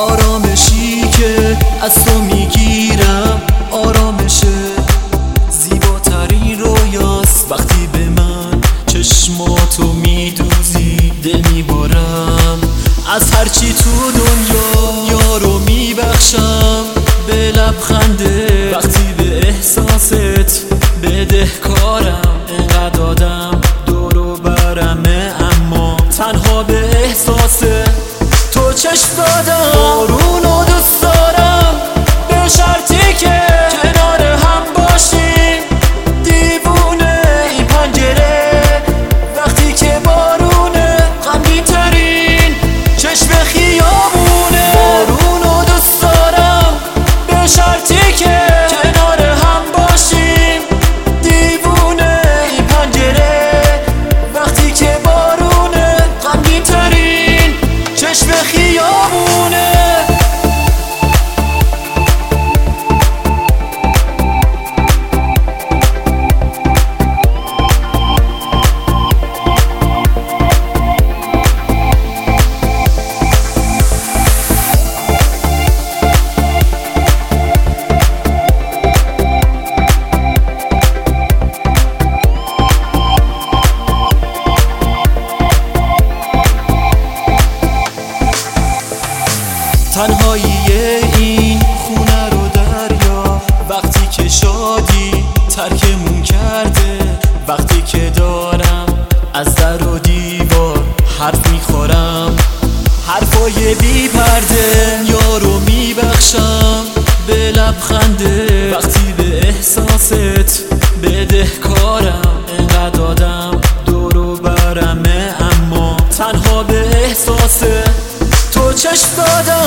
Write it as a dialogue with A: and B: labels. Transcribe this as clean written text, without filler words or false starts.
A: آرامشی که از تو میگیرم آرامش زیباترین رویاست. وقتی به من چشماتو میدوزی دل میبارم از هرچی تو دنیا. یارو میبخشم به لبخنده وقتی به احساست بدهکارم. انقدر آدم دور و برمه اما تنها به احساس تو چشم دادم. بارونو دوست دارم به شرطی که کنار هم باشیم. دیوونه این پنجره وقتی که بارونه غمگین ترین چشم خیابونه. بارونو دوست دارم به شرطی که کنار هم باشیم. دیوونه این پنجره وقتی که بارونه غمگین ترین چشم خیابونه. تنهایی این خونه رو دریا وقتی که شادی ترکمون کرده. وقتی که دارم از در و دیوار حرف میخورم حرفای بی پرده. یارو میبخشم به لبخنده وقتی به احساست بدهکارم. انقدر آدم دور و برمه اما تنها به احساس تو چشم دادم.